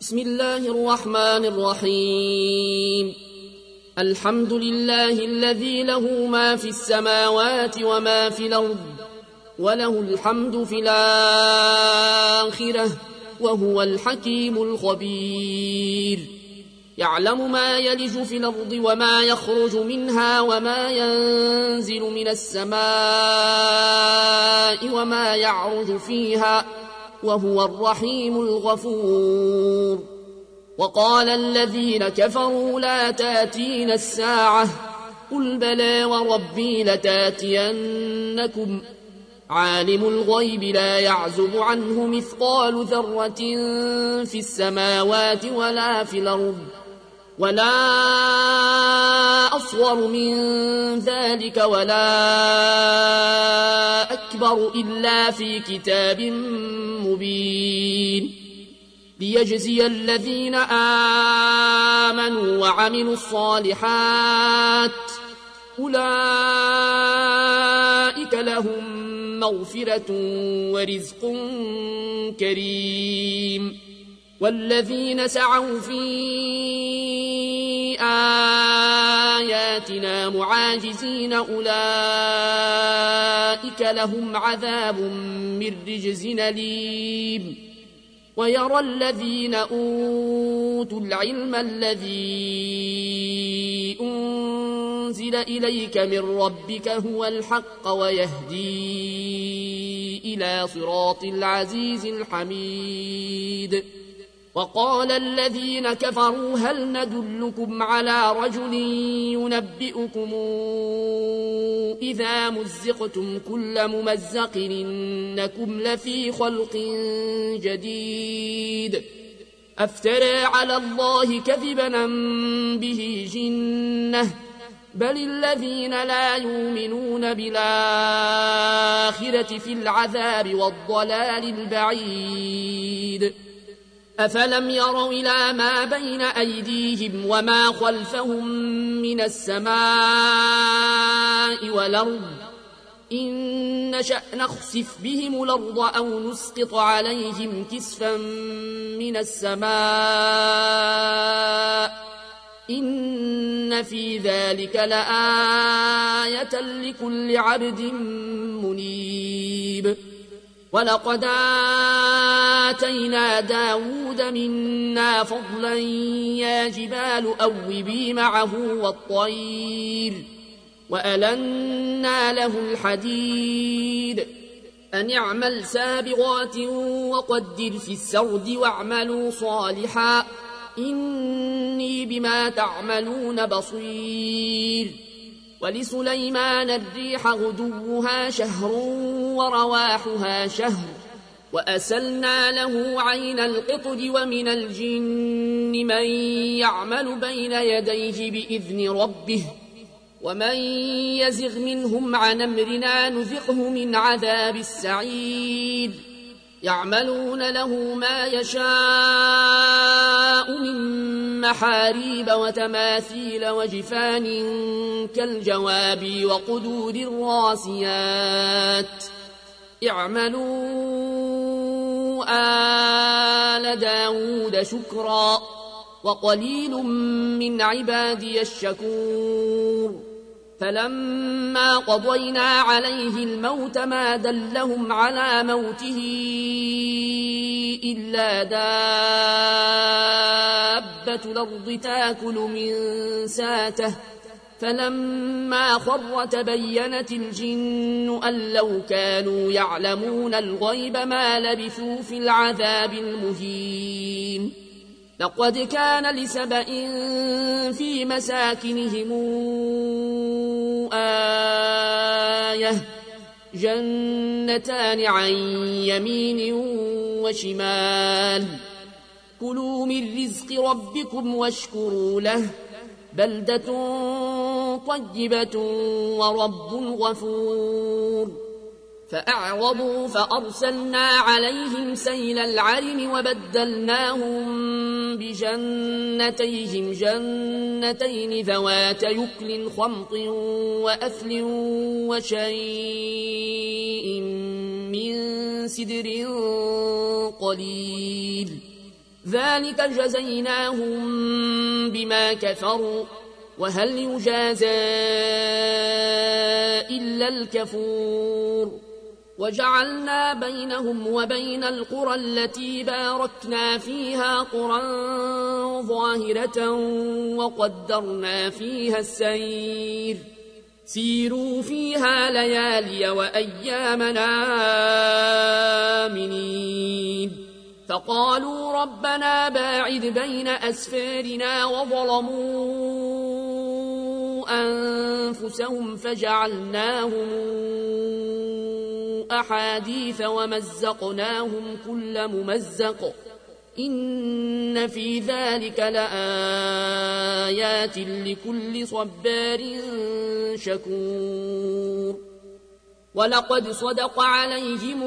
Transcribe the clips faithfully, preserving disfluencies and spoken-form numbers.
بسم الله الرحمن الرحيم. الحمد لله الذي له ما في السماوات وما في الأرض وله الحمد في الآخرة وهو الحكيم الخبير. يعلم ما يلج في الأرض وما يخرج منها وما ينزل من السماء وما يعرج فيها وهو الرحيم الغفور. وقال الذين كفروا لا تاتين الساعة قل بلى وربي لتاتينكم عالم الغيب لا يعزب عنه مثقال ذرة في السماوات ولا في الأرض ولا أصغر من ذلك ولا أكبر إلا في كتاب مبين ليجزي الذين آمنوا وعملوا الصالحات أولئك لهم مغفرة ورزق كريم. والذين سعوا في آياتنا معاجزين أولئك لهم عذاب من رجز أليم. ويرى الذين أوتوا العلم الذي أنزل إليك من ربك هو الحق ويهدي إلى صراط العزيز الحميد. وقال الذين كفروا هل ندلكم على رجل ينبئكم إذا مزقتم كل ممزق إنكم لفي خلق جديد أفترى على الله كذبا أم به جنة بل الذين لا يؤمنون بالآخرة في العذاب والضلال البعيد. أفلم يروا إلى ما بين أيديهم وما خلفهم من السماء والأرض إن نشأ نخسف بهم الأرض أو نسقط عليهم كسفا من السماء إن في ذلك لآية لكل عبد منيب. ولقد آتينا داود منا فضلا يا جبال أوبي معه والطير وألنا له الحديد أن اعمل سابغات وقدر في السرد واعملوا صالحا إني بما تعملون بصير. ولسليمان الريح غدوها شهر ورواحها شهر وأسلنا له عين القطر ومن الجن من يعمل بين يديه بإذن ربه ومن يزغ منهم عن أمرنا نذقه من عذاب السعير. يعملون له ما يشاء من محاريب وتماثيل وجفان كالجواب وقدور الراسيات. اعملوا آل داود شكرا وقليل من عبادي الشكور. فلما قضينا عليه الموت ما دلهم على موته إلا دابة الأرض تاكل من ساته فلما خر تبينت الجن أن لو كانوا يعلمون الغيب ما لبثوا في العذاب المهين. لقد كان لسبإ في مساكنهم آية جنتان عن يمين وشمال كلوا من رزق ربكم واشكروا له بلدة طيبة ورب غفور. فأعرضوا فأرسلنا عليهم سيل العرم وبدلناهم بجنتيهم جنتين ذوات يكل خمط وأثل وشيء من سدر قليل ذلك جزيناهم بما كفروا وهل يجازى إلا الكفور وجعلنا بينهم وبين القرى التي باركنا فيها قرى ظاهرة وقدرنا فيها السير سيروا فيها ليالي وأيامنا آمنين فقالوا ربنا باعد بين أسفارنا وظلموا أنفسهم فجعلناهم أحاديث ومزقناهم كل ممزق إن في ذلك لآيات لكل صبار شكور ولقد صدق عليهم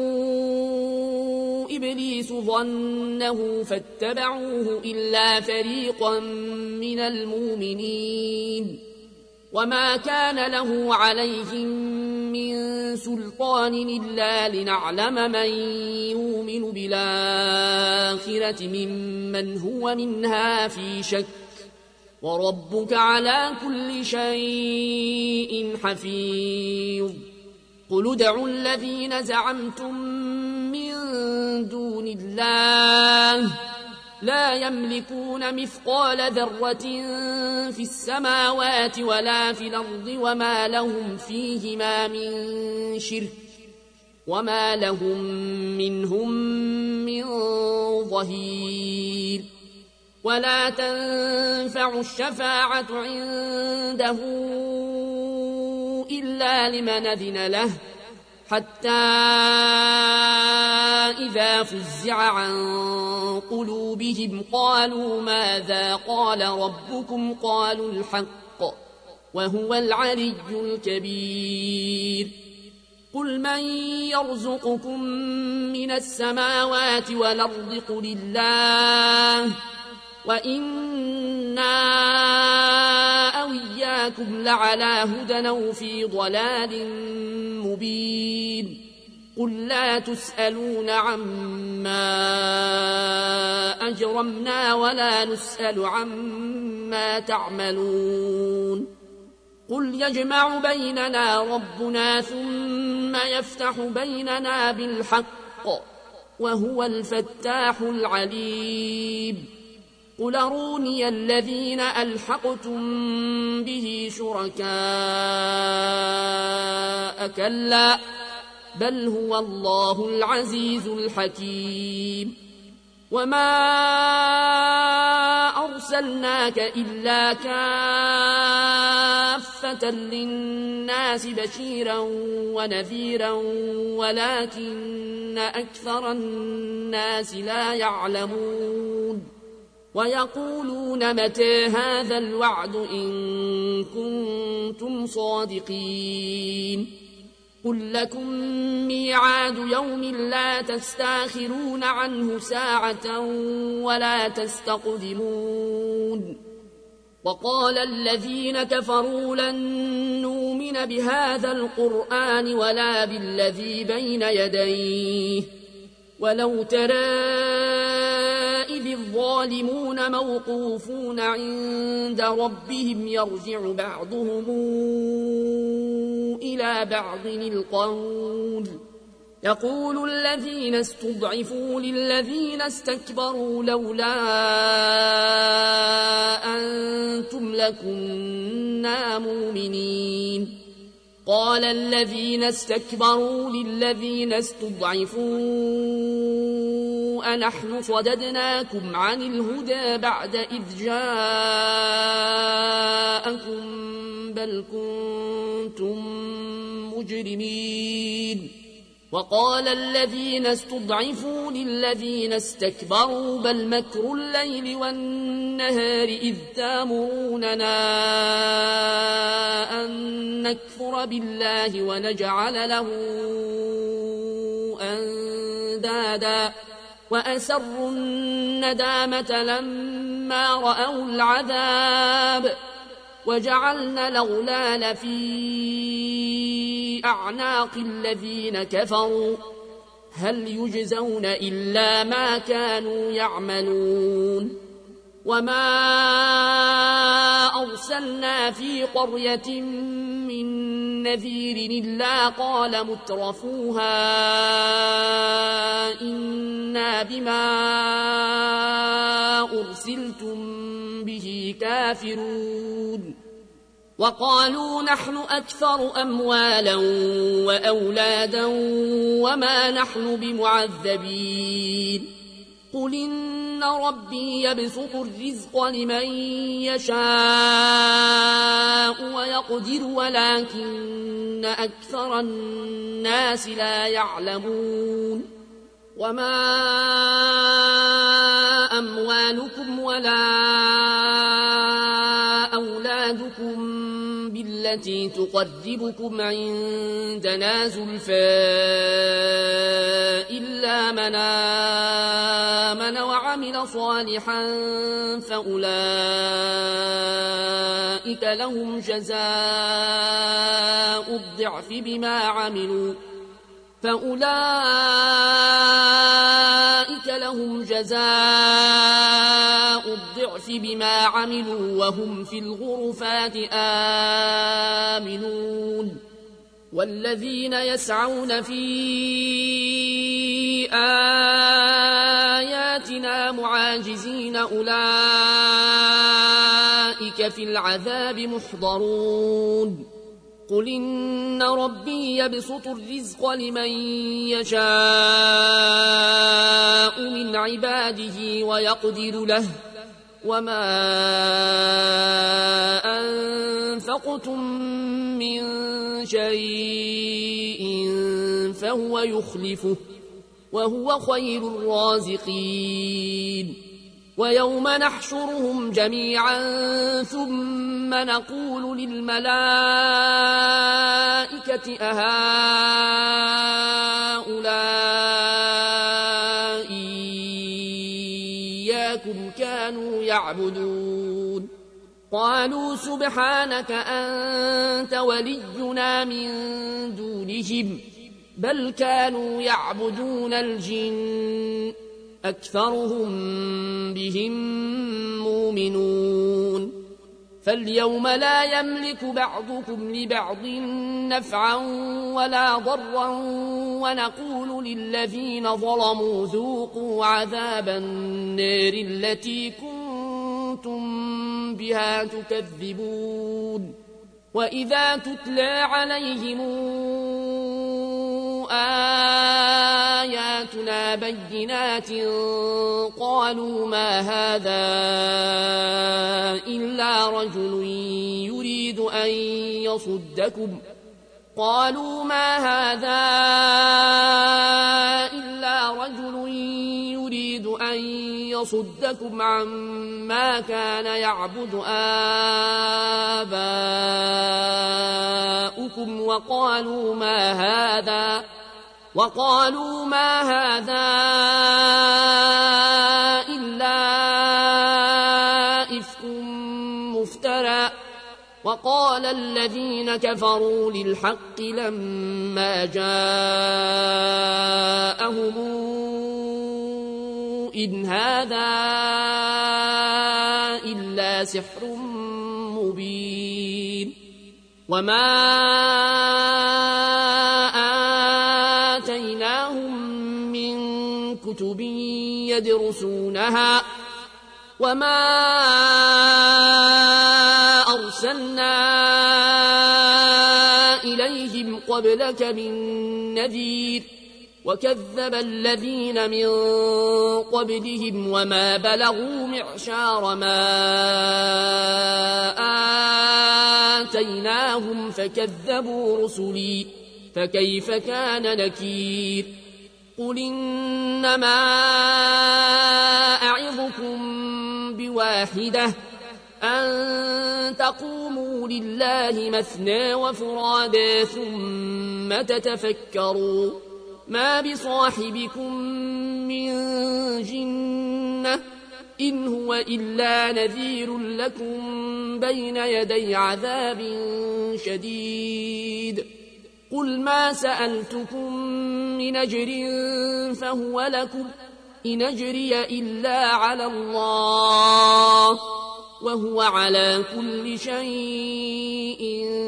إبليس ظنه فاتبعوه إلا فريقا من المؤمنين وما كان له عليهم من سلطان إلا لنعلم من يؤمن بالآخرة ممن هو منها في شك وربك على كل شيء حفيظ قل ادعوا الذين زعمتم من دون الله لا يملكون مثقال ذرة في السماوات ولا في الأرض وما لهم فيهما من شرك وما لهم منهم من ظهير ولا تنفع الشفاعة عنده إلا لمن أذن له حتى إذا فزع عن قلوبهم قالوا ماذا قال ربكم قالوا الحق وهو العلي الكبير قل من يرزقكم من السماوات والأرض قل الله وإنا أو إياكم لعلى هدى أو في ضلال مبين قل لا تسألون عما أجرمنا ولا نسأل عما تعملون قل يجمع بيننا ربنا ثم يفتح بيننا بالحق وهو الفتاح العليم قل أروني الذين ألحقتم به شركاء كلا بل هو الله العزيز الحكيم وما أرسلناك إلا كافة للناس بشيرا ونذيرا ولكن أكثر الناس لا يعلمون ويقولون متى هذا الوعد إن كنتم صادقين قل لكم ميعاد يوم لا تستاخرون عنه ساعة ولا تستقدمون وقال الذين كفروا لن نؤمن بهذا القرآن ولا بالذي بين يديه ولو ترى إذ الظالمون موقوفون عند ربهم يرجع بعضهم إلى بعض القول يقول الذين استضعفوا للذين استكبروا لولا أنتم لكنا مؤمنين قال الذين استكبروا للذين استضعفوا أنحن صددناكم عن الهدى بعد إذ جاءكم بل كنتم مجرمين وقال الذين استضعفوا للذين استكبروا بل مكر الليل والنهار إذ تامروننا أن نكفر بالله ونجعل له أندادا وأسروا الندامة لما رأوا العذاب وجعلنا الأغلال في أعناق الذين كفروا هل يجزون إلا ما كانوا يعملون وما أرسلنا في قرية من نذير إلا قال مترفوها إنا بما أرسلتم به كافرون وقالوا نحن أكثر أموالا وأولادا وما نحن بمعذبين قل إن ربي يبسط الرزق لمن يشاء ويقدر ولكن أكثر الناس لا يعلمون وما أموالكم ولا أولادكم بالتي تقربكم عندنا زلفى إلا من آمن وعمل صالحا فأولئك لهم جزاء الضعف بما عملوا فأولئك لهم جزاء الضعف بما عملوا وهم في الغرفات آمنون والذين يسعون في آياتنا معاجزين أولئك في العذاب محضرون قل إن ربي يبسط الرزق لمن يشاء من عباده ويقدر له وما أنفقتم من شيء فهو يخلفه وهو خير الرازقين ويوم نحشرهم جميعا ثم نقول للملائكة أهؤلاء إياكم كانوا يعبدون قالوا سبحانك أنت ولينا من دونهم بل كانوا يعبدون الجن أكثرهم بهم مؤمنون فاليوم لا يملك بعضكم لبعض نفعا ولا ضرا ونقول للذين ظلموا ذوقوا عذاب النار التي كنتم بها تكذبون وإذا تتلى عليهم آياتنا بينات قالوا ما هذا إلا رجل يريد أن يصدكم قالوا ما هذا إلا رجل يريد أن يصدكم عما كان يعبد آباؤكم وقالوا ما هذا وقالوا ما هذا إلا إفك مفترى وقال الذين كفروا للحق لما جاءهم إن هذا إلا سحر مبين وما آتيناهم من كتب يدرسونها وما أرسلنا إليهم قبلك من نذير وكذب الذين من قبلهم وما بلغوا معشار ما آتيناهم فكذبوا رسلي فكيف كان نكير قل إنما أعظكم بواحدة أن تقوموا لله مثنى وفرادا ثم تتفكروا ما بصاحبكم من جنة إن هو إلا نذير لكم بين يدي عذاب شديد قل ما سألتكم من أجر فهو لكم إن أجري إلا على الله وهو على كل شيء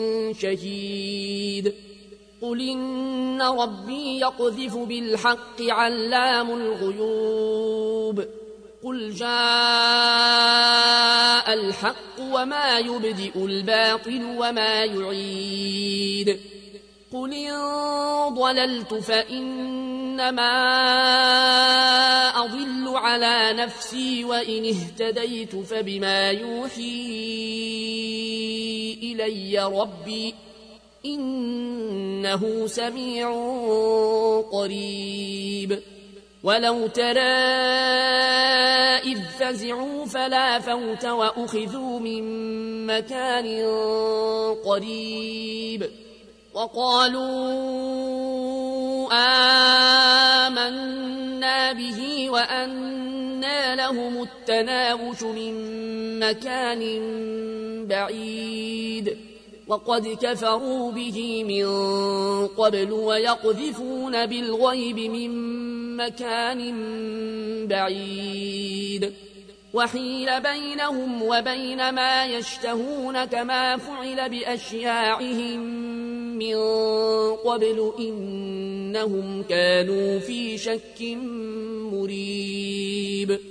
شهيد قل إن ربي يقذف بالحق علام الغيوب قل جاء الحق وما يبدئ الباطل وما يعيد قل إن ضللت فإنما أضل على نفسي وإن اهتديت فبما يوحي إلي ربي إنه سميع قريب ولو ترى إذ فزعوا فلا فوت وأخذوا من مكان قريب وقالوا آمنا به وأنى لهم التناوش من مكان بعيد وقد كفروا به من قبل ويقذفون بالغيب من مكان بعيد وحيل بينهم وبين ما يشتهون كما فعل بأشياعهم من قبل إنهم كانوا في شك مريب